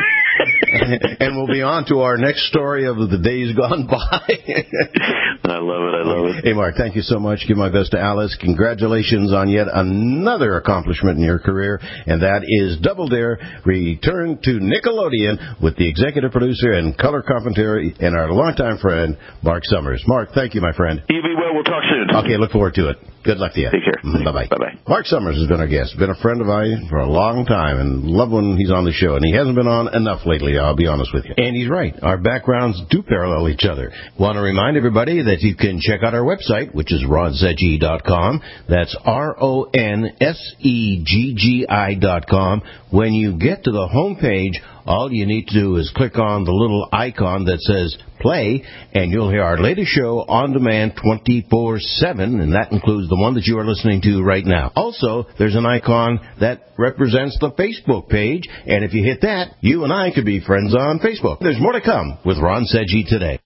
And we'll be on to our next story of the days gone by. I love it. I love it. Hey, Mark, thank you so much. Give my best to Alice. Congratulations on yet another accomplishment in your career, and that is Double Dare return to Nickelodeon with the executive producer and color commentary and our longtime friend, Mark Summers. Mark, thank you, my friend. You be well. We'll talk soon. Okay, look forward to it. Good luck to you. Take care. Bye-bye. Bye-bye. Mark Summers has been our guest. Been a friend of mine for a long time, and love when he's on the show. And he hasn't been on enough lately, I'll be honest with you. And he's right. Our backgrounds do parallel each other. Want to remind everybody that you can check out our website, which is ron seggi dot com. That's R O N S E G G I dot com. When you get to the home page, all you need to do is click on the little icon that says play, and you'll hear our latest show on demand twenty-four seven, and that includes the one that you are listening to right now. Also, there's an icon that represents the Facebook page, and if you hit that, you and I could be friends on Facebook. There's more to come with Ron Seggi today.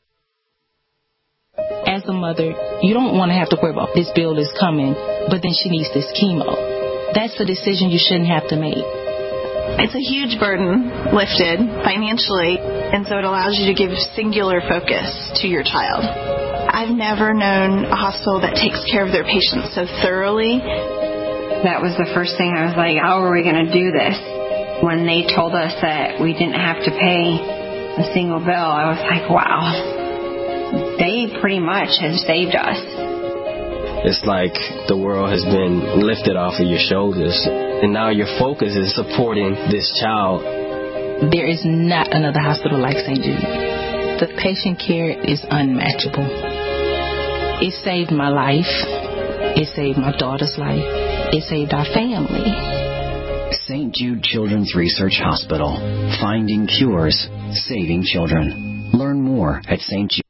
As a mother, you don't want to have to worry about this bill is coming, but then she needs this chemo. That's a decision you shouldn't have to make. It's a huge burden lifted financially, and so it allows you to give singular focus to your child. I've never known a hospital that takes care of their patients so thoroughly. That was the first thing I was like, how are we going to do this? When they told us that we didn't have to pay a single bill, I was like, wow, they pretty much have saved us. It's like the world has been lifted off of your shoulders, and now your focus is supporting this child. There is not another hospital like Saint Jude. The patient care is unmatchable. It saved my life. It saved my daughter's life. It saved our family. Saint Jude Children's Research Hospital. Finding cures, saving children. Learn more at Saint Jude.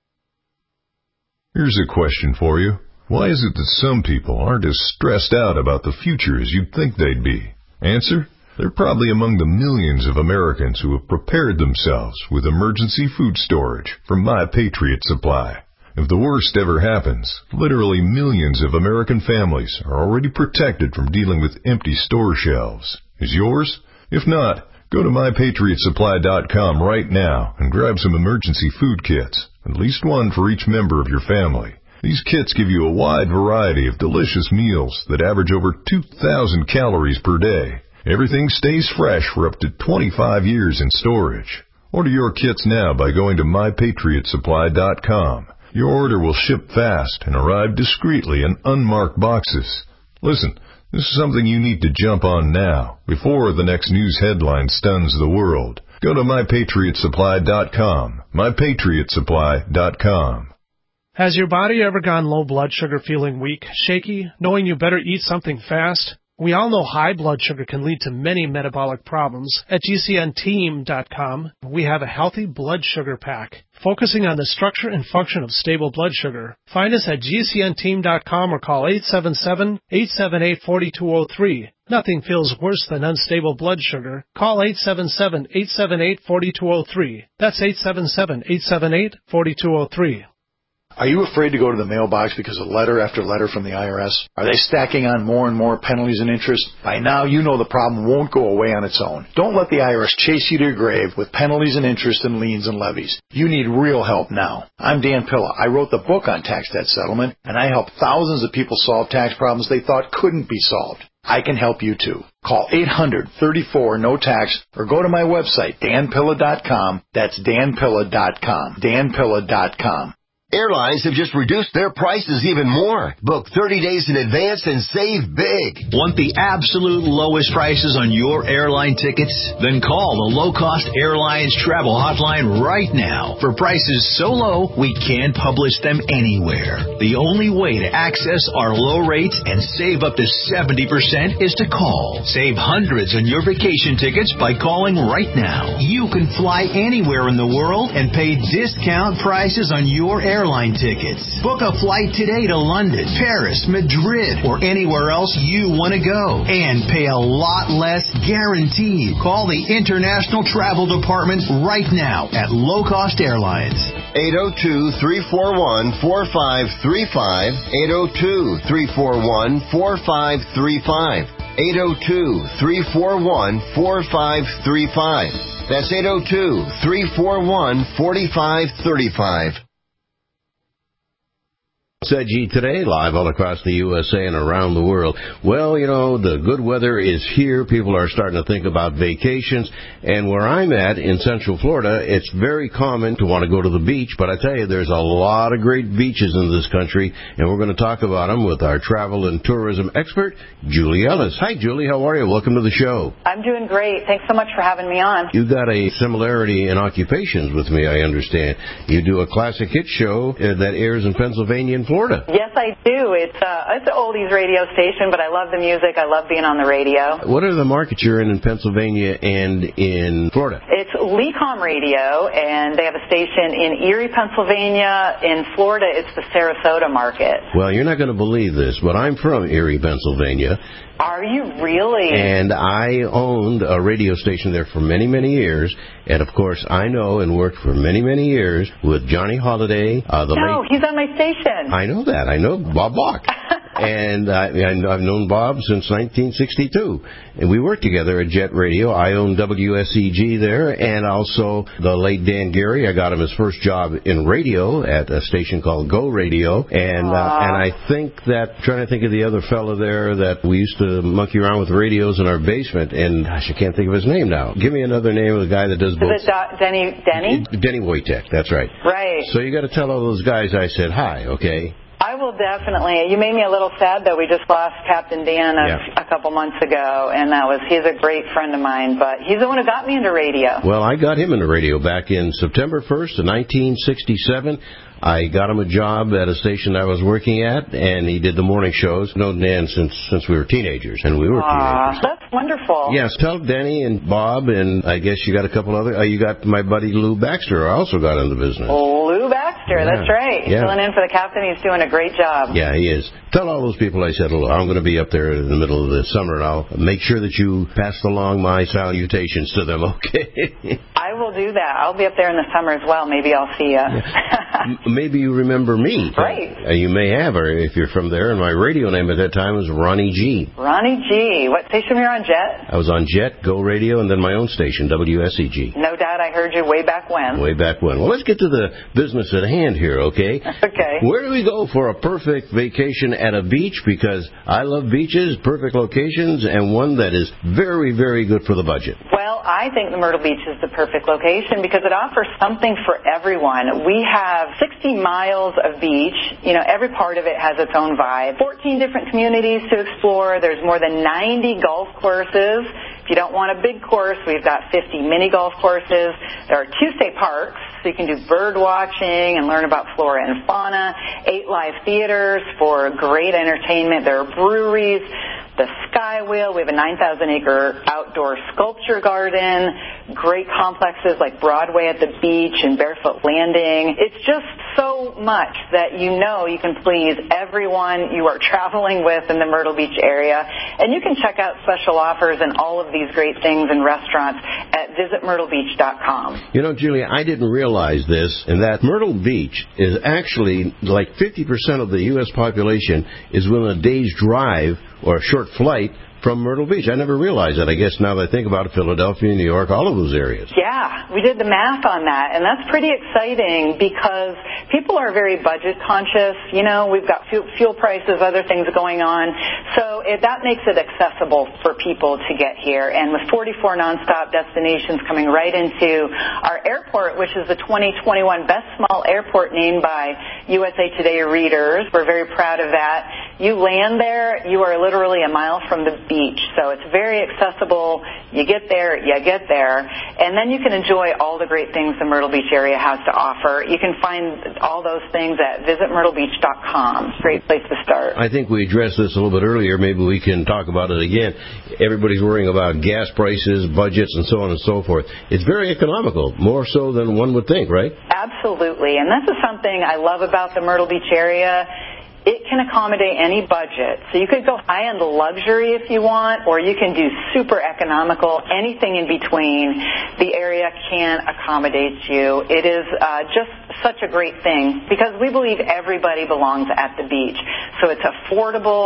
Here's a question for you. Why is it that some people aren't as stressed out about the future as you'd think they'd be? Answer: they're probably among the millions of Americans who have prepared themselves with emergency food storage from My Patriot Supply. If the worst ever happens, literally millions of American families are already protected from dealing with empty store shelves. Is yours? If not, go to my patriot supply dot com right now and grab some emergency food kits, at least one for each member of your family. These kits give you a wide variety of delicious meals that average over two thousand calories per day. Everything stays fresh for up to twenty-five years in storage. Order your kits now by going to my patriot supply dot com. Your order will ship fast and arrive discreetly in unmarked boxes. Listen, this is something you need to jump on now, before the next news headline stuns the world. Go to my patriot supply dot com. my patriot supply dot com. Has your body ever gone low blood sugar, feeling weak, shaky, knowing you better eat something fast? We all know high blood sugar can lead to many metabolic problems. At G C N team dot com, we have a healthy blood sugar pack, focusing on the structure and function of stable blood sugar. Find us at G C N team dot com or call eight seven seven, eight seven eight, four two zero three. Nothing feels worse than unstable blood sugar. Call eight seven seven, eight seven eight, four two zero three. That's eight seven seven, eight seven eight, four two zero three. Are you afraid to go to the mailbox because of letter after letter from the I R S? Are they stacking on more and more penalties and interest? By now, you know the problem won't go away on its own. Don't let the I R S chase you to your grave with penalties and interest and liens and levies. You need real help now. I'm Dan Pilla. I wrote the book on tax debt settlement, and I help thousands of people solve tax problems they thought couldn't be solved. I can help you too. Call eight hundred, thirty-four, no tax or go to my website, dan pilla dot com. That's dan pilla dot com. dan pilla dot com. Airlines have just reduced their prices even more. Book thirty days in advance and save big. Want the absolute lowest prices on your airline tickets? Then call the Low Cost Airlines Travel Hotline right now. For prices so low, we can't publish them anywhere. The only way to access our low rates and save up to seventy percent is to call. Save hundreds on your vacation tickets by calling right now. You can fly anywhere in the world and pay discount prices on your airline airline tickets. Book a flight today to London, Paris, Madrid, or anywhere else you want to go. And pay a lot less guaranteed. Call the International Travel Department right now at Low Cost Airlines. eight oh two, three four one, four five three five. eight oh two, three four one, four five three five. eight oh two, three four one, four five three five. That's eight oh two, three four one, four five three five. Sedgy today, live all across the U S A and around the world. Well, you know, the good weather is here. People are starting to think about vacations. And where I'm at in Central Florida, it's very common to want to go to the beach. But I tell you, there's a lot of great beaches in this country, and we're going to talk about them with our travel and tourism expert, Julie Ellis. Hi, Julie. How are you? Welcome to the show. I'm doing great. Thanks so much for having me on. You got a similarity in occupations with me, I understand. You do a classic hit show that airs in Pennsylvania and Florida. Yes, I do. It's uh, it's an oldies radio station, but I love the music. I love being on the radio. What are the markets you're in in Pennsylvania and in Florida? It's Lecom Radio, and they have a station in Erie, Pennsylvania. In Florida, it's the Sarasota market. Well, you're not going to believe this, but I'm from Erie, Pennsylvania. Are you really? And I owned a radio station there for many, many years. And, of course, I know and worked for many, many years with Johnny Holiday. Uh, the no, late... he's on my station. I know that. I know Bob Bach. And I, I've known Bob since nineteen sixty-two. And we worked together at Jet Radio. I owned W S E G there, and also the late Dan Gary. I got him his first job in radio at a station called Go Radio. And uh, and I think that, trying to think of the other fellow there that we used to monkey around with radios in our basement, and gosh, I can't think of his name now. Give me another name of the guy that does Is both. it Do- Denny? Denny? Denny Wojtek, that's right. Right. So you got to tell all those guys I said hi, okay? I will definitely. You made me a little sad, though. We just lost Captain Dan a, Yeah. a couple months ago, and that was he's a great friend of mine, but he's the one who got me into radio. Well, I got him into radio back in September first of nineteen sixty-seven. I got him a job at a station I was working at, and he did the morning shows. Known Dan since since we were teenagers, and we were Aww, teenagers. that's wonderful. Yes, tell Denny and Bob, and I guess you got a couple other. Uh, you got my buddy Lou Baxter. I also got into business. Lou Baxter, Yeah. that's right. He's Yeah. filling in for the captain. He's doing a great job. Yeah, he is. Tell all those people I said hello. I'm going to be up there in the middle of the summer, and I'll make sure that you pass along my salutations to them, okay? I will do that. I'll be up there in the summer as well. Maybe I'll see you. M- Maybe you remember me. Right. Uh, you may have, or if you're from there. And my radio name at that time was Ronnie G. Ronnie G. What station were you on, Jet? I was on Jet, Go Radio, and then my own station, W S E G. No doubt I heard you way back when. Way back when. Well, let's get to the business at hand here, okay? Okay. Where do we go for a perfect vacation at a beach? Because I love beaches, perfect locations, and one that is very, very good for the budget. Well, I think the Myrtle Beach is the perfect location because it offers something for everyone. We have sixty miles of beach. You know, every part of it has its own vibe. fourteen different communities to explore. There's more than ninety golf courses. If you don't want a big course, we've got fifty mini golf courses. There are two state parks, so you can do bird watching and learn about flora and fauna. Eight live theaters for great entertainment. There are breweries. The Skywheel. We have a nine thousand acre outdoor sculpture garden, great complexes like Broadway at the beach and Barefoot Landing. It's just so much that you know you can please everyone you are traveling with in the Myrtle Beach area. And you can check out special offers and all of these great things and restaurants at visit myrtle beach dot com. You know, Julia, I didn't realize this, and that Myrtle Beach is actually like fifty percent of the U S population is within a day's drive or a short flight from Myrtle Beach. I never realized that. I guess now that I think about it, Philadelphia, New York, all of those areas. Yeah, we did the math on that, and that's pretty exciting because people are very budget conscious. You know, we've got fuel, fuel prices, other things going on, so it, that makes it accessible for people to get here. And with forty-four nonstop destinations coming right into our airport, which is the twenty twenty-one Best Small Airport named by U S A Today readers, we're very proud of that. You land there, you are literally a mile from the beach, so it's very accessible. You get there, you get there, and then you can enjoy all the great things the Myrtle Beach area has to offer. You can find all those things at visit myrtle beach dot com. Great place to start. I think we addressed this a little bit earlier. Maybe we can talk about it again. Everybody's worrying about gas prices, budgets, and so on and so forth. It's very economical, more so than one would think, right? Absolutely, and this is something I love about the Myrtle Beach area. It can accommodate any budget. So you could go high-end luxury if you want, or you can do super economical, anything in between. The area can accommodate you. It is uh, just such a great thing because we believe everybody belongs at the beach. So it's affordable,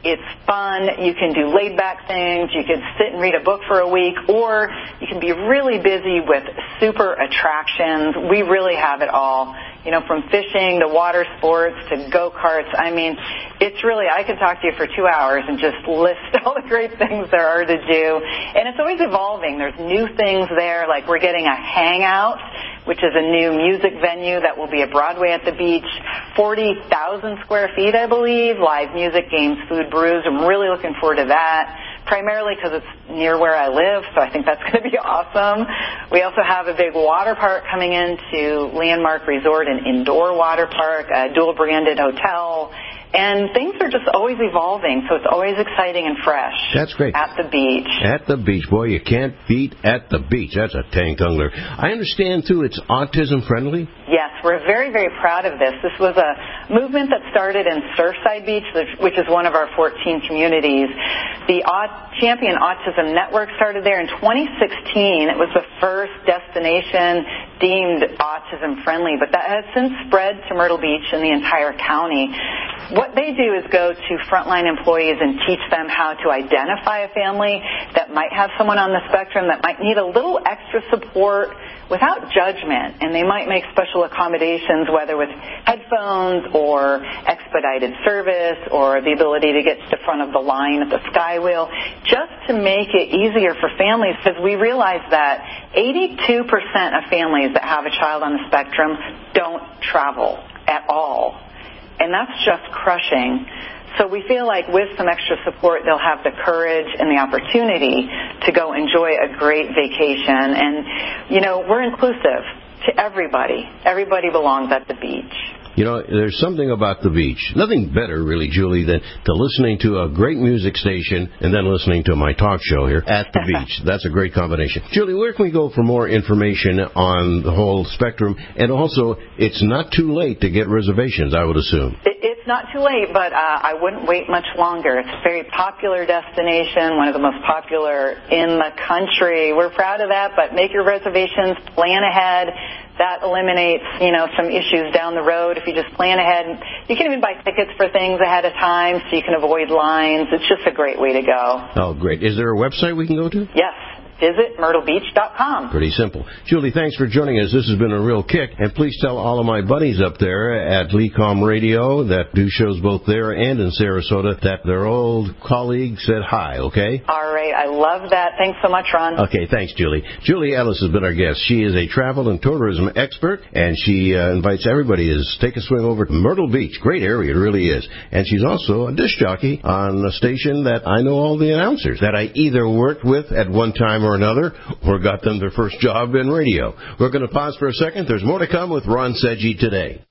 It's fun. You can do laid-back things. You can sit and read a book for a week, or you can be really busy with super attractions. We really have it all, you know, from fishing to water sports to go-karts. I mean, it's really, I could talk to you for two hours and just list all the great things there are to do. And it's always evolving. There's new things there, like we're getting a hangout, which is a new music venue that will be at Broadway at the beach, forty thousand square feet, I believe, live music, games, food, brews. I'm really looking forward to that, primarily because it's near where I live, so I think that's going to be awesome. We also have a big water park coming into Landmark Resort, an indoor water park, a dual-branded hotel, and things are just always evolving, so it's always exciting and fresh. That's great. At the beach. At the beach. Boy, you can't beat at the beach. That's a tangler. I understand, too, it's autism-friendly? Yes, we're very, very proud of this. This was a movement that started in Surfside Beach, which is one of our fourteen communities. The Champion Autism Network started there in twenty sixteen. It was the first destination deemed autism-friendly, but that has since spread to Myrtle Beach and the entire county. What they do is go to frontline employees and teach them how to identify a family that might have someone on the spectrum that might need a little extra support without judgment, and they might make special accommodations, whether with headphones or expedited service or the ability to get to the front of the line at the Skywheel, just to make it easier for families, because we realize that eighty-two percent of families that have a child on the spectrum don't travel at all. And that's just crushing. So we feel like with some extra support, they'll have the courage and the opportunity to go enjoy a great vacation. And, you know, we're inclusive to everybody. Everybody belongs at the beach. You know, there's something about the beach. Nothing better, really, Julie, than to listening to a great music station and then listening to my talk show here at the beach. That's a great combination. Julie, where can we go for more information on the whole spectrum? And also, it's not too late to get reservations, I would assume. It's not too late, but uh, I wouldn't wait much longer. It's a very popular destination, one of the most popular in the country. We're proud of that, but make your reservations, plan ahead. That eliminates, you know, some issues down the road if you just plan ahead. You can even buy tickets for things ahead of time so you can avoid lines. It's just a great way to go. Oh, great. Is there a website we can go to? Yes. Visit myrtle beach dot com. Pretty simple. Julie, thanks for joining us. This has been a real kick. And please tell all of my buddies up there at Lecom Radio that do shows both there and in Sarasota that their old colleague said hi, okay? All right. I love that. Thanks so much, Ron. Okay. Thanks, Julie. Julie Ellis has been our guest. She is a travel and tourism expert, and she uh, invites everybody to take a swing over to Myrtle Beach. Great area. It really is. And she's also a disc jockey on a station that I know all the announcers that I either worked with at one time or another, or got them their first job in radio. We're going to pause for a second. There's more to come with Ron Seggi today.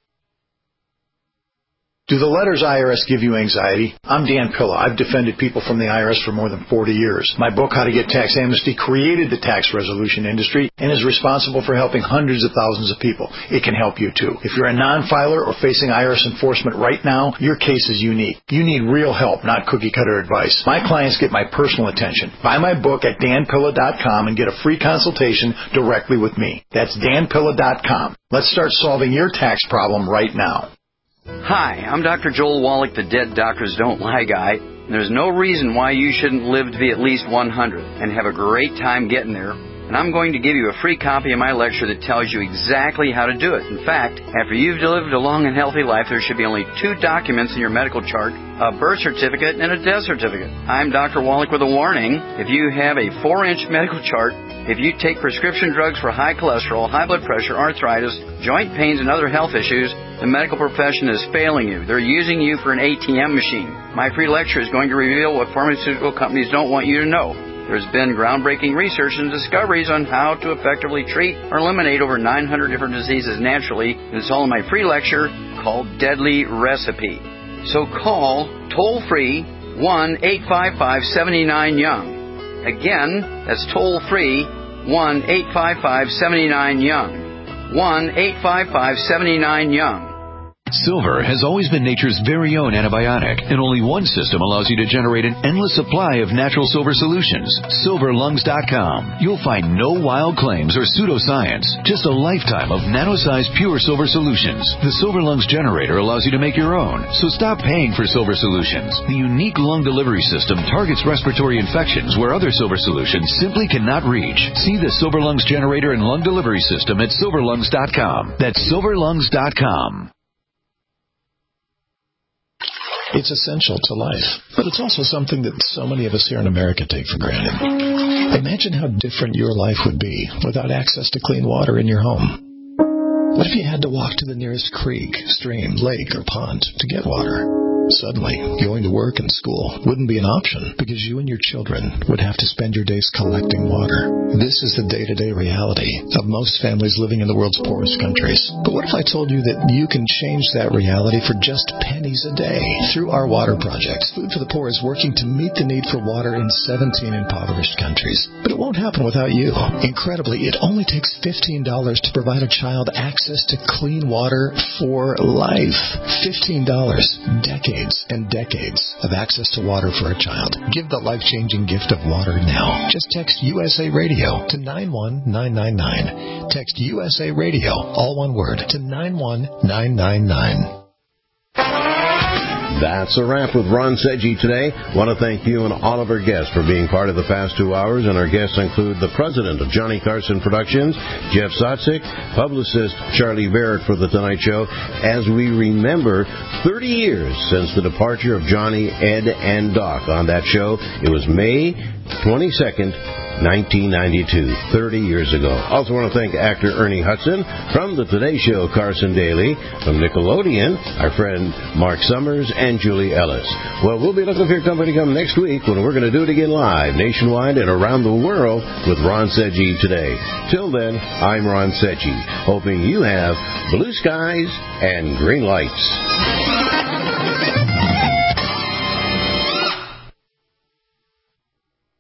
Do the letters I R S give you anxiety? I'm Dan Pilla. I've defended people from the I R S for more than forty years. My book, How to Get Tax Amnesty, created the tax resolution industry and is responsible for helping hundreds of thousands of people. It can help you, too. If you're a non-filer or facing I R S enforcement right now, your case is unique. You need real help, not cookie-cutter advice. My clients get my personal attention. Buy my book at dan pilla dot com and get a free consultation directly with me. That's dan pilla dot com. Let's start solving your tax problem right now. Hi, I'm Doctor Joel Wallach, the Dead Doctors Don't Lie guy. There's no reason why you shouldn't live to be at least one hundred and have a great time getting there. And I'm going to give you a free copy of my lecture that tells you exactly how to do it. In fact, after you've lived a long and healthy life, there should be only two documents in your medical chart, a birth certificate and a death certificate. I'm Doctor Wallach with a warning. If you have a four-inch medical chart, if you take prescription drugs for high cholesterol, high blood pressure, arthritis, joint pains, and other health issues, the medical profession is failing you. They're using you for an A T M machine. My free lecture is going to reveal what pharmaceutical companies don't want you to know. There's been groundbreaking research and discoveries on how to effectively treat or eliminate over nine hundred different diseases naturally. And it's all in my free lecture called Deadly Recipe. So call toll-free one eight five five, seven nine, young. Again, that's toll-free one eight five five, seven nine, young. one eight five five, seven nine, young. Silver has always been nature's very own antibiotic, and only one system allows you to generate an endless supply of natural silver solutions. silver lungs dot com. You'll find no wild claims or pseudoscience, just a lifetime of nano-sized pure silver solutions. The Silver Lungs generator allows you to make your own, so stop paying for silver solutions. The unique lung delivery system targets respiratory infections where other silver solutions simply cannot reach. See the Silver Lungs generator and lung delivery system at silver lungs dot com. That's silver lungs dot com. It's essential to life, but it's also something that so many of us here in America take for granted. Imagine how different your life would be without access to clean water in your home. What if you had to walk to the nearest creek, stream, lake, or pond to get water? Suddenly, going to work and school wouldn't be an option because you and your children would have to spend your days collecting water. This is the day-to-day reality of most families living in the world's poorest countries. But what if I told you that you can change that reality for just pennies a day? Through our water project, Food for the Poor is working to meet the need for water in seventeen impoverished countries. But it won't happen without you. Incredibly, it only takes fifteen dollars to provide a child access to clean water for life. fifteen dollars. Decades. And decades of access to water for a child. Give the life-changing gift of water now. Just text U S A Radio to nine one nine nine nine. Text U S A Radio, all one word, to nine one nine nine nine. That's a wrap with Ron Seggi today. Want to thank you and all of our guests for being part of the past two hours. And our guests include the president of Johnny Carson Productions, Jeff Sotzik, publicist Charlie Barrett for The Tonight Show, as we remember thirty years since the departure of Johnny, Ed, and Doc on that show. It was May twenty-second, nineteen ninety-two, thirty years ago. Also want to thank actor Ernie Hudson from The Today Show, Carson Daly, from Nickelodeon, our friend Mark Summers, and Julie Ellis. Well, we'll be looking for your company to come next week when we're going to do it again live, nationwide and around the world with Ron Seggi Today. Till then, I'm Ron Seggi, hoping you have blue skies and green lights.